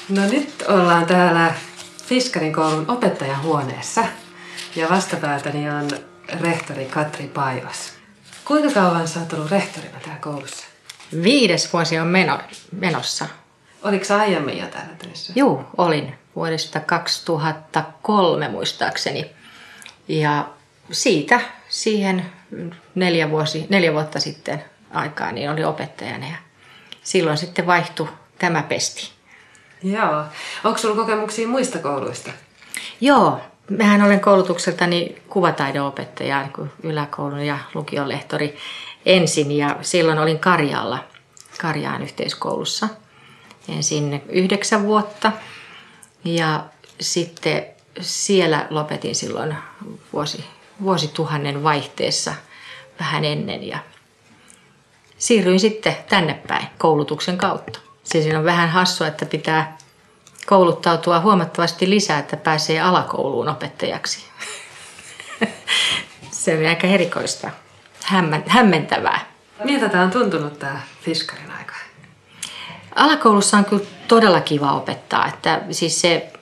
No nyt ollaan täällä Fiskarin koulun opettajahuoneessa ja vastapäätäni on rehtori Katri Paivas. Kuinka kauan sä oot ollut rehtorina täällä koulussa? 5. vuosi on menossa. Oliko sä aiemmin jo täällä töissä? Joo, olin vuodesta 2003 muistaakseni. Ja siitä siihen 4 vuotta sitten aikaa niin oli opettajana ja silloin sitten vaihtui tämä pesti. Joo. Onko sulla kokemuksia muista kouluista? Joo, mähän olen koulutukseltani kuvataideopettaja, niin yläkoulun ja lukion lehtori ensin ja silloin olin Karjaan yhteiskoulussa ensin 9 vuotta ja sitten siellä lopetin silloin vuosituhannen vaihteessa vähän ennen ja siirryin sitten tänne päin koulutuksen kautta. Siinä on vähän hassua, että pitää kouluttautua huomattavasti lisää, että pääsee alakouluun opettajaksi. Se on aika erikoista, hämmentävää. Miltä tää on tuntunut tää Fiskarin aika? Alakoulussa on kyllä todella kiva opettaa. Että siis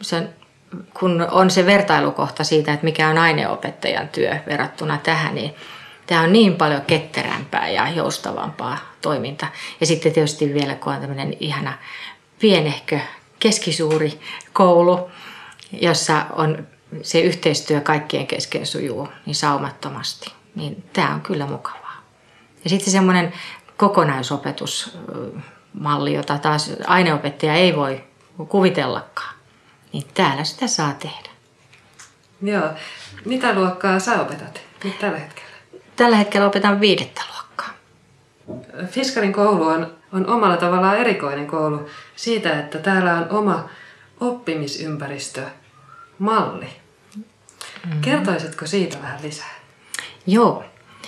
kun on se vertailukohta siitä, että mikä on aineopettajan työ verrattuna tähän, niin tämä on niin paljon ketterämpää ja joustavampaa toiminta. Ja sitten tietysti vielä, kun on tämmöinen ihana pienehkö keskisuuri koulu, jossa on se yhteistyö kaikkien kesken sujuu niin saumattomasti, niin tämä on kyllä mukavaa. Ja sitten semmoinen kokonaisopetusmalli, jota taas aineopettaja ei voi kuvitellakaan, niin täällä sitä saa tehdä. Joo. Mitä luokkaa sä opetat nyt tällä hetkellä? Tällä hetkellä opetan 5. luokkaa. Fiskarin koulu on omalla tavallaan erikoinen koulu siitä, että täällä on oma oppimisympäristömalli. Kertoisitko siitä vähän lisää? Joo.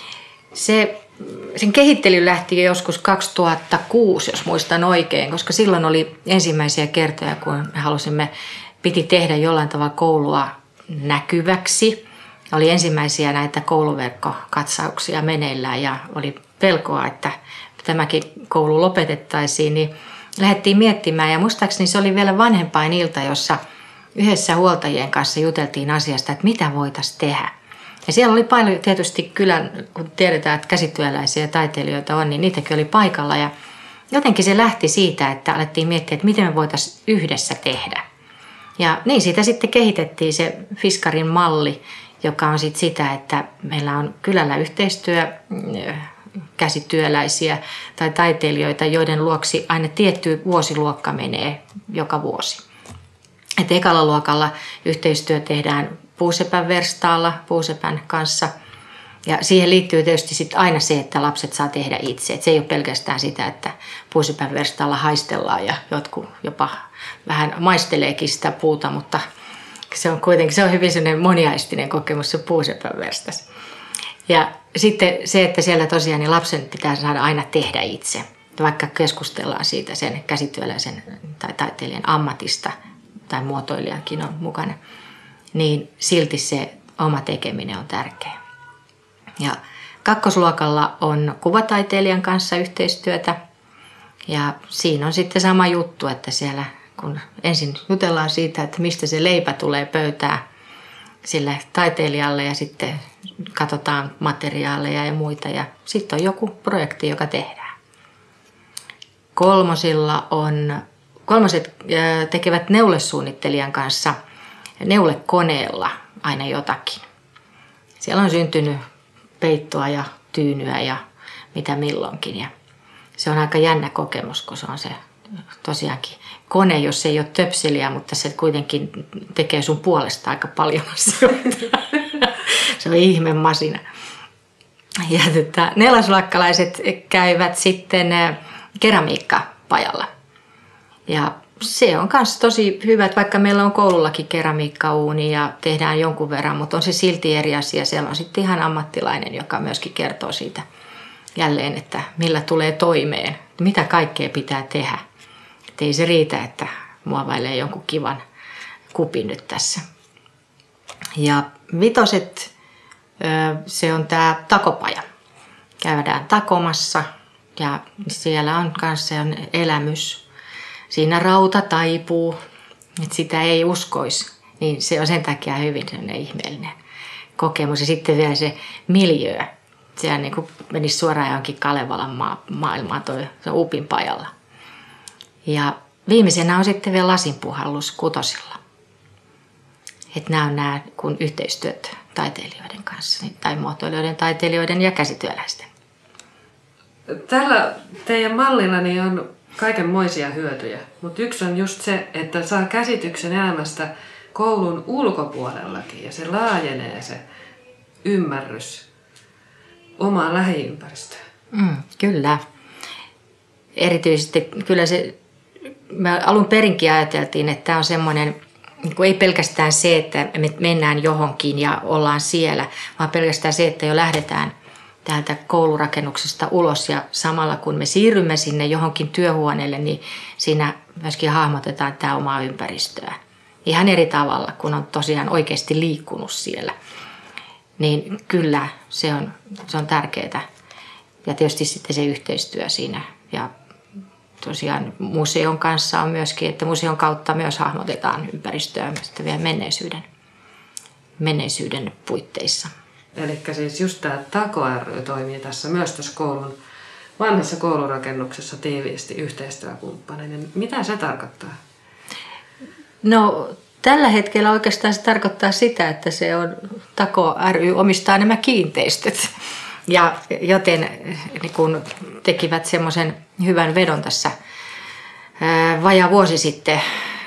Sen kehittely lähti joskus 2006, jos muistan oikein, koska silloin oli ensimmäisiä kertoja, kun me piti tehdä jollain tavalla koulua näkyväksi. Oli ensimmäisiä näitä kouluverkkokatsauksia meneillään ja oli pelkoa, että tämäkin koulu lopetettaisiin, niin lähdettiin miettimään. Ja muistaakseni se oli vielä vanhempainilta, jossa yhdessä huoltajien kanssa juteltiin asiasta, että mitä voitaisiin tehdä. Ja siellä oli paljon tietysti kylän, kun tiedetään, että käsityöläisiä ja taiteilijoita on, niin niitäkin oli paikalla. Ja jotenkin se lähti siitä, että alettiin miettiä, että miten me voitaisiin yhdessä tehdä. Ja niin siitä sitten kehitettiin se Fiskarin malli, joka on sitten sitä, että meillä on kylällä yhteistyö, käsityöläisiä tai taiteilijoita, joiden luoksi aina tietty vuosiluokka menee joka vuosi. Et ekalla luokalla yhteistyö tehdään puusepän verstaalla, puusepän kanssa. Ja siihen liittyy tietysti sit aina se, että lapset saa tehdä itse. Et se ei ole pelkästään sitä, että puusepän verstaalla haistellaan ja jotkut jopa vähän maisteleekin sitä puuta, mutta se on hyvin sellainen moniaistinen kokemus se puusepän verstas. Ja sitten se, että siellä tosiaan niin lapsen pitää saada aina tehdä itse. Vaikka keskustellaan siitä sen käsityöläisen tai taiteilijan ammatista tai muotoilijankin on mukana, niin silti se oma tekeminen on tärkeää. Ja 2. luokalla on kuvataiteilijan kanssa yhteistyötä ja siinä on sitten sama juttu, että siellä kun ensin jutellaan siitä, että mistä se leipä tulee pöytään sille taiteilijalle ja sitten katsotaan materiaaleja ja muita ja sitten on joku projekti, joka tehdään. 3. tekevät neulesuunnittelijan kanssa neulekoneella aina jotakin. Siellä on syntynyt peittoa ja tyynyä ja mitä milloinkin. Ja se on aika jännä kokemus, kun se on se tosiaankin kone, jos se ei ole töpseliä, mutta se kuitenkin tekee sun puolesta aika paljon asioita. Se on ihme masina. Ja 4-luokkalaiset käyvät sitten keramiikkapajalla. Ja se on myös tosi hyvä, että vaikka meillä on koulullakin keramiikkauuni ja tehdään jonkun verran, mutta on se silti eri asia. Siellä on sitten ihan ammattilainen, joka myöskin kertoo siitä jälleen, että millä tulee toimeen, mitä kaikkea pitää tehdä. Et ei se riitä, että muovailee jonkun kivan kupin nyt tässä. Ja 5. se on tämä takopaja. Käydään takomassa ja siellä on myös elämys siinä rauta taipuu, että sitä ei uskoisi. Niin se on sen takia hyvin ihmeellinen kokemus. Ja sitten vielä se miljöö. Sehän niin kuin menisi suoraan johonkin Kalevalan maailmaan se Upin pajalla. Ja viimeisenä on sitten vielä lasinpuhallus Kutosilla. Että nämä on nämä kun yhteistyöt taiteilijoiden kanssa, tai muotoilijoiden, taiteilijoiden ja käsityöläisten. Tällä teidän mallillani on kaikenmoisia hyötyjä, mutta yksi on just se, että saa käsityksen elämästä koulun ulkopuolellakin ja se laajenee se ymmärrys omaan lähiympäristöön. Kyllä. Erityisesti kyllä me alun perinkin ajateltiin, että tämä on semmoinen, niin ei pelkästään se, että me mennään johonkin ja ollaan siellä, vaan pelkästään se, että jo lähdetään täältä koulurakennuksesta ulos ja samalla kun me siirrymme sinne johonkin työhuoneelle, niin siinä myöskin hahmotetaan tämä omaa ympäristöä. Ihan eri tavalla, kun on tosiaan oikeasti liikkunut siellä. Niin kyllä se on tärkeää. Ja tietysti sitten se yhteistyö siinä. Ja tosiaan museon kanssa on myöskin, että museon kautta myös hahmotetaan ympäristöä vielä menneisyyden puitteissa. Eli siis just tämä Tako ry toimii tässä myös tässä vanhassa koulurakennuksessa tiiviisti yhteistyökumppanina. Mitä se tarkoittaa? No tällä hetkellä oikeastaan se tarkoittaa sitä, että se on Tako ry omistaa nämä kiinteistöt. Ja joten niin kun tekivät semmoisen hyvän vedon tässä vajaa vuosi sitten,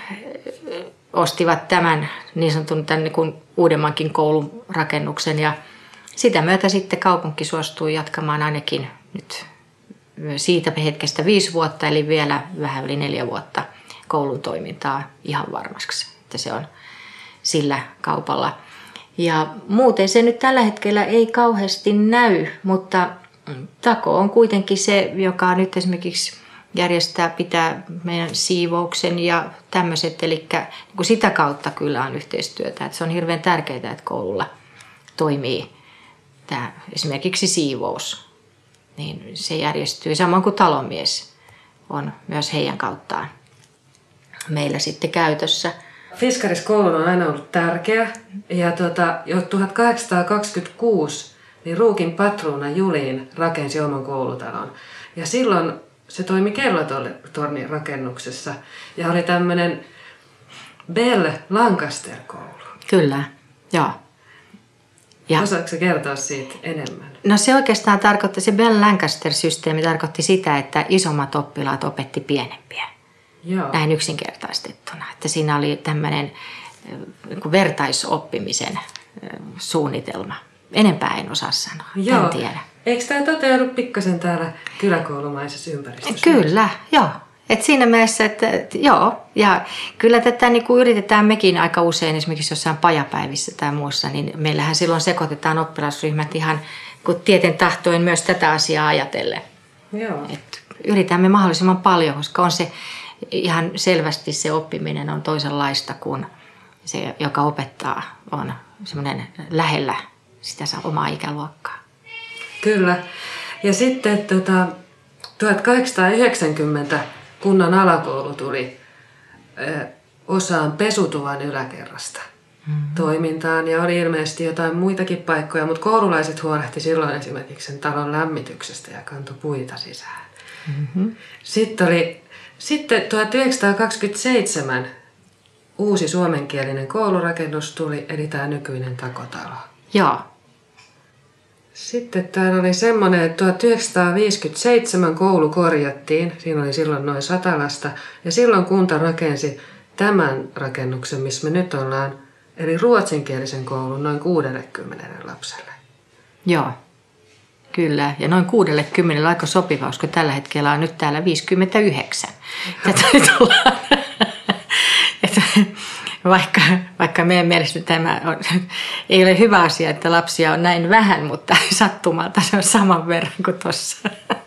ostivat tämän niin sanotun tämän niin kuin uudemmankin koulun rakennuksen ja sitä myötä sitten kaupunki suostui jatkamaan ainakin nyt siitä hetkestä 5 vuotta, eli vielä vähän yli 4 vuotta koulun toimintaa ihan varmaksi, että se on sillä kaupalla. Ja muuten se nyt tällä hetkellä ei kauheasti näy, mutta Tako on kuitenkin se, joka nyt esimerkiksi pitää meidän siivouksen ja tämmöiset, eli niin sitä kautta kyllä on yhteistyötä. Että se on hirveän tärkeää, että koululla toimii tämä esimerkiksi siivous, niin se järjestyy samoin kuin talonmies on myös heidän kauttaan meillä sitten käytössä. Fiskariskoulu on aina ollut tärkeä ja jo 1826 niin Ruukin patruuna Julin rakensi oman koulutalon ja silloin se toimi kellotornin rakennuksessa ja oli tämmöinen Bell Lancaster-koulu. Kyllä, joo. Ja osaatko kertoa siitä enemmän? No se oikeastaan se Bell Lancaster-systeemi tarkoitti sitä, että isommat oppilaat opetti pienempiä. Joo. Näin yksinkertaistettuna. Että siinä oli tämmöinen vertaisoppimisen suunnitelma. Enempää en osaa sanoa, en tiedä. Eikö tämä toteudu pikkasen täällä kyläkoulumaisessa ympäristössä? Kyllä, joo. Et siinä mielessä, että joo. Ja kyllä tätä niin kuin yritetään mekin aika usein, esimerkiksi jossain pajapäivissä tai muussa, niin meillähän silloin sekoitetaan oppilasryhmät ihan tieten tahtoen myös tätä asiaa ajatellen. Joo. Et yritämme mahdollisimman paljon, koska on se ihan selvästi se oppiminen on toisenlaista kuin se, joka opettaa, on semmoinen lähellä sitä omaa ikäluokkaa. Kyllä. Ja sitten 1890 kunnan alakoulu tuli osaan Pesutuvan yläkerrasta toimintaan ja oli ilmeisesti jotain muitakin paikkoja, mutta koululaiset huolehti silloin esimerkiksi sen talon lämmityksestä ja kantoi puita sisään. Mm-hmm. Sitten 1927 uusi suomenkielinen koulurakennus tuli, eli tämä nykyinen Takotalo. Joo. Sitten täällä oli semmoinen, että 1957 koulu korjattiin. Siinä oli silloin noin 100 lasta. Ja silloin kunta rakensi tämän rakennuksen, missä me nyt ollaan. Eli ruotsinkielisen koulun noin 60 lapselle. Joo, kyllä. Ja noin 60 aika sopiva, koska tällä hetkellä on nyt täällä 59. Vaikka meidän mielestä tämä ei ole hyvä asia, että lapsia on näin vähän, mutta sattumalta se on saman verran kuin tuossa.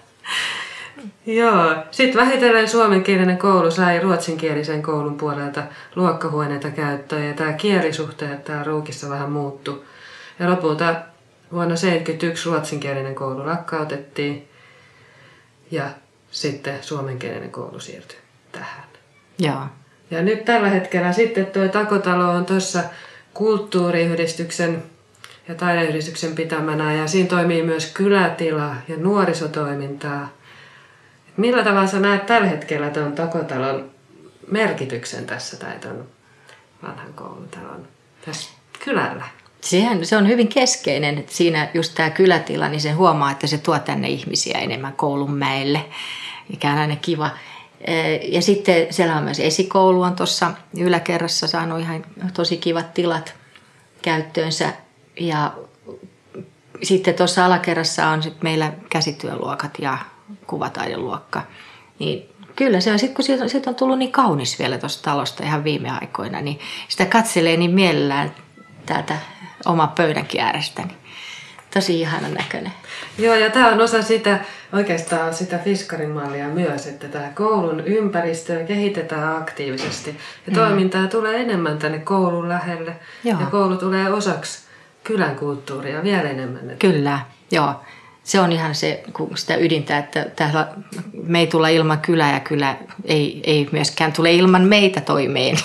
Joo. Sitten vähitellen suomenkielinen koulu sai ruotsinkielisen koulun puolelta luokkahuoneita käyttöön ja tämä kielisuhteet täällä Ruukissa vähän muuttui. Ja lopulta vuonna 1971 ruotsinkielinen koulu lakkautettiin ja sitten suomenkielinen koulu siirtyi tähän. Joo. Ja nyt tällä hetkellä sitten tuo Takotalo on tuossa kulttuuriyhdistyksen ja taideyhdistyksen pitämänä ja siinä toimii myös kylätila ja nuorisotoimintaa. Millä tavalla sä näet tällä hetkellä tuon Takotalon merkityksen tässä tai tuon vanhan koulutalon tässä kylällä? Se on hyvin keskeinen, että siinä just tämä kylätila, niin se huomaa, että se tuo tänne ihmisiä enemmän koulunmäelle, mikä on aina kiva. Ja sitten siellä on myös esikoulu on tuossa yläkerrassa saanut ihan tosi kivat tilat käyttöönsä. Ja sitten tuossa alakerrassa on sit meillä käsityöluokat ja kuvataideluokka. Niin kyllä se on, sit kun siitä on tullut niin kaunis vielä tuosta talosta ihan viime aikoina, niin sitä katselee niin mielellään täältä oman pöydänkin äärestä. Niin tosi ihanan näköinen. Joo, ja tämä on osa oikeastaan sitä Fiskarin mallia myös, että tämä koulun ympäristöä kehitetään aktiivisesti. Ja toimintaa tulee enemmän tänne koulun lähelle. Joo. Ja koulu tulee osaksi kylän kulttuuria vielä enemmän. Kyllä, joo. Se on ihan sitä ydintä, että täällä me ei tulla ilman kylää ja kylä ei myöskään tule ilman meitä toimeen.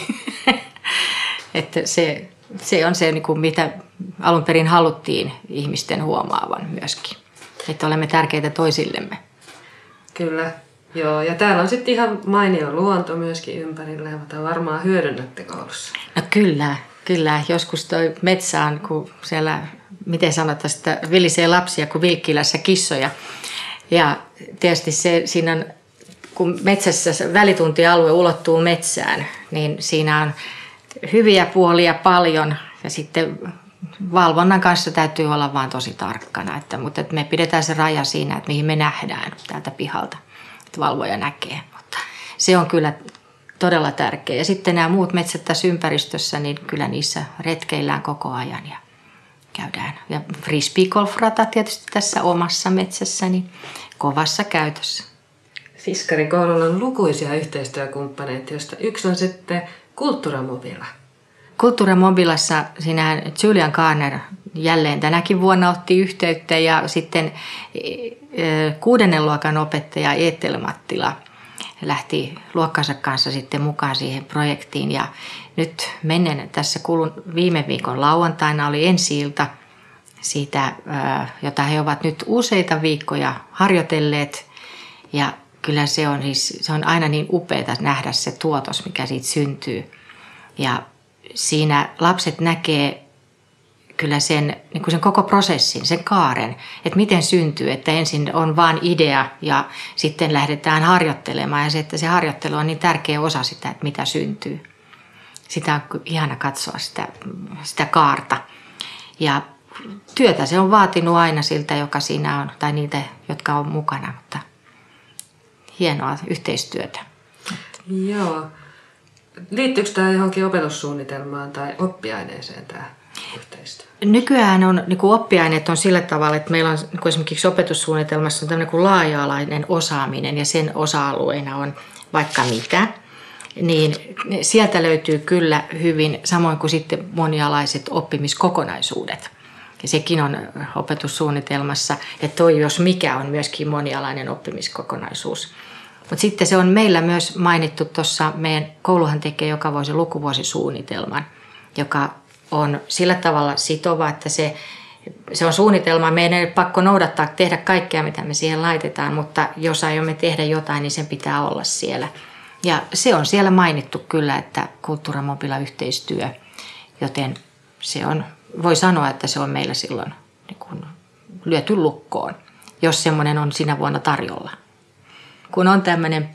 Että se on se, mitä alun perin haluttiin ihmisten huomaavan myöskin. Että olemme tärkeitä toisillemme. Kyllä, joo. Ja täällä on sitten ihan mainio luonto myöskin ympärillä, jota varmaan hyödynnätte koulussa. No kyllä. Joskus toi metsä on, kun siellä, miten sanotaan, että vilisee lapsia kuin Vilkkilässä kissoja. Ja tietysti siinä on, kun metsässä välituntialue ulottuu metsään, niin siinä on hyviä puolia paljon ja sitten valvonnan kanssa täytyy olla vaan tosi tarkkana, mutta me pidetään se raja siinä, että mihin me nähdään täältä pihalta, että valvoja näkee, mutta se on kyllä todella tärkeä. Ja sitten nämä muut metsät tässä ympäristössä, niin kyllä niissä retkeillään koko ajan ja käydään. Ja frisbeegolfrata tietysti tässä omassa metsässä, niin kovassa käytössä. Fiskarikoululla on lukuisia yhteistyökumppaneita, joista yksi on sitten Cultura Mobila. Cultura Mobilassa sinähän Julian Garner jälleen tänäkin vuonna otti yhteyttä ja sitten 6. luokan opettaja Eetel Mattila lähti luokkansa kanssa sitten mukaan siihen projektiin. Ja nyt tässä viime viikon lauantaina oli ensi-ilta siitä, jota he ovat nyt useita viikkoja harjoitelleet. Ja kyllä se on aina niin upeaa nähdä se tuotos, mikä siitä syntyy. Ja siinä lapset näkee kyllä sen koko prosessin, sen kaaren, että miten syntyy, että ensin on vain idea ja sitten lähdetään harjoittelemaan ja se, että se harjoittelu on niin tärkeä osa sitä, että mitä syntyy. Sitä on ihana katsoa sitä kaarta. Ja työtä se on vaatinut aina siltä, joka siinä on, tai niitä, jotka on mukana, mutta hienoa yhteistyötä. Joo. Liittyykö tämä johonkin opetussuunnitelmaan tai oppiaineeseen tämä yhteistyö? Nykyään on, oppiaineet on sillä tavalla, että meillä on esimerkiksi opetussuunnitelmassa on tämmöinen kuin laaja-alainen osaaminen ja sen osa-alueena on vaikka mitä. Niin sieltä löytyy kyllä hyvin, samoin kuin sitten monialaiset oppimiskokonaisuudet. Ja sekin on opetussuunnitelmassa, että toi jos mikä on myöskin monialainen oppimiskokonaisuus. Mutta sitten se on meillä myös mainittu tuossa, meidän kouluhan tekee joka vuosi lukuvuosisuunnitelman, joka on sillä tavalla sitova, että se on suunnitelma. Meidän ei ole pakko noudattaa, tehdä kaikkea, mitä me siihen laitetaan, mutta jos aiomme tehdä jotain, niin sen pitää olla siellä. Ja se on siellä mainittu kyllä, että Cultura Mobila yhteistyö, joten se on, voi sanoa, että se on meillä silloin lyöty lukkoon, jos semmoinen on sinä vuonna tarjolla. Kun on tämmöinen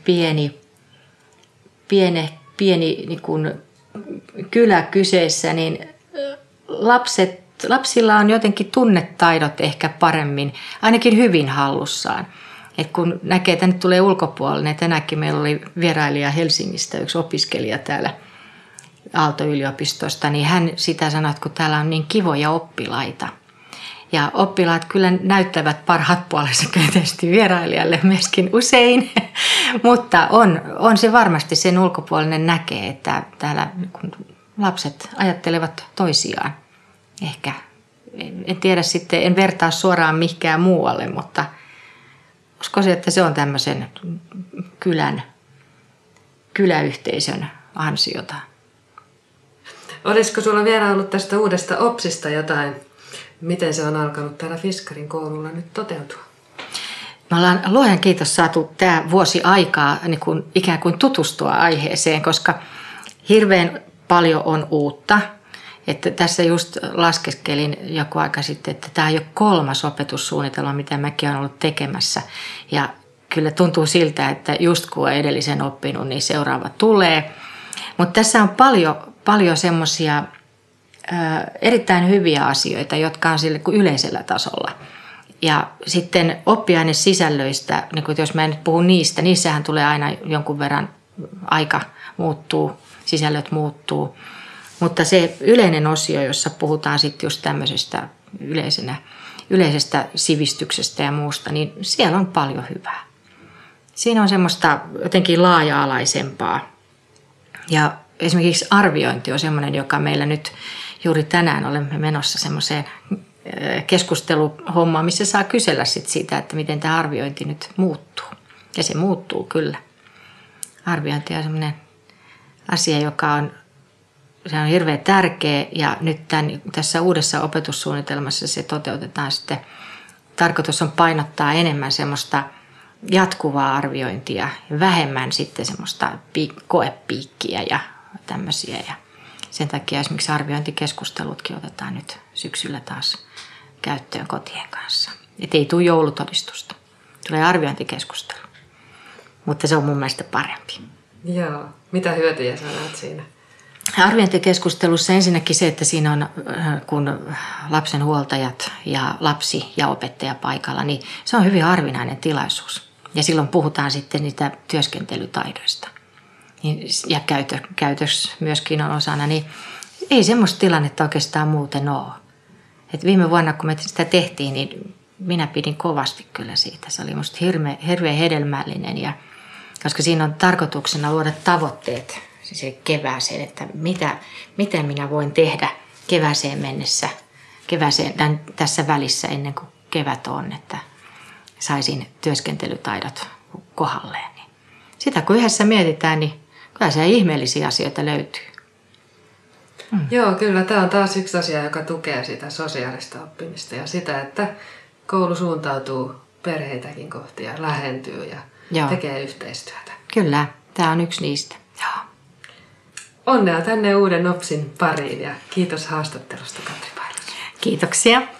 pieni niin kuin kylä kyseessä, niin lapsilla on jotenkin tunnetaidot ehkä paremmin, ainakin hyvin hallussaan. Et kun näkee, että tänne tulee ulkopuolinen, tänäänkin meillä oli vierailija Helsingistä, yksi opiskelija täällä Aalto-yliopistosta, niin hän sitä sanoi, että kun täällä on niin kivoja oppilaita. Ja oppilaat kyllä näyttävät parhaat puolensa tietysti vierailijalle myöskin usein, mutta on se varmasti sen ulkopuolinen näkee, että täällä lapset ajattelevat toisiaan. Ehkä, en tiedä sitten, en vertaa suoraan mihinkään muualle, mutta uskoisin, että se on tämmöisen kylän kyläyhteisön ansiota. Olisiko sulla vielä ollut tästä uudesta OPSista jotain? Miten se on alkanut täällä Fiskarin koululla nyt toteutua? Me ollaan luojan kiitos saatu tämä vuosi aikaa niin kuin ikään kuin tutustua aiheeseen, koska hirveän paljon on uutta. Että tässä just laskeskelin joku aika sitten, että tämä on jo 3. opetussuunnitelma, mitä mäkin olen ollut tekemässä. Ja kyllä tuntuu siltä, että just kun on edellisen oppinut, niin seuraava tulee. Mutta tässä on paljon semmoisia erittäin hyviä asioita, jotka on sille kuin yleisellä tasolla. Ja sitten oppiainesisällöistä, niin jos mä en nyt puhu niistä, niissähän tulee aina jonkun verran aika muuttuu, sisällöt muuttuu. Mutta se yleinen osio, jossa puhutaan sitten just tämmöisestä yleisestä sivistyksestä ja muusta, niin siellä on paljon hyvää. Siinä on semmoista jotenkin laaja-alaisempaa. Ja esimerkiksi arviointi on semmoinen, joka meillä nyt juuri tänään olemme menossa semmoiseen keskusteluhommaan, missä saa kysellä sit siitä, että miten tämä arviointi nyt muuttuu. Ja se muuttuu kyllä. Arviointi on semmoinen asia, se on hirveän tärkeä ja nyt tässä uudessa opetussuunnitelmassa se toteutetaan sitten. Tarkoitus on painottaa enemmän semmoista jatkuvaa arviointia ja vähemmän sitten semmoista koepiikkiä ja tämmöisiä. Ja sen takia esimerkiksi arviointikeskustelutkin otetaan nyt syksyllä taas käyttöön kotien kanssa. Että ei tule joulutodistusta. Tulee arviointikeskustelu. Mutta se on mun mielestä parempi. Joo. Mitä hyötyjä sä näet siinä? Arviointikeskustelussa ensinnäkin se, että siinä on kun lapsen huoltajat ja lapsi ja opettaja paikalla, niin se on hyvin harvinainen tilaisuus. Ja silloin puhutaan sitten niitä työskentelytaidoista. Ja käytös myöskin on osana, niin ei semmoista tilannetta oikeastaan muuten ole. Et viime vuonna, kun me sitä tehtiin, niin minä pidin kovasti kyllä siitä. Se oli musta hirveän hedelmällinen, koska siinä on tarkoituksena luoda tavoitteet se kevääseen, että miten minä voin tehdä kevääseen mennessä, tässä välissä ennen kuin kevät on, että saisin työskentelytaidot kohdalleen. Sitä kun yhdessä mietitään, niin kyllä se ihmeellisiä asioita löytyy. Joo, kyllä. Tämä on taas yksi asia, joka tukee sitä sosiaalista oppimista ja sitä, että koulu suuntautuu perheitäkin kohti ja lähentyy ja tekee yhteistyötä. Kyllä, tämä on yksi niistä. Joo. Onnea tänne uuden OPSin pariin ja kiitos haastattelusta, Katri Pailas. Kiitoksia.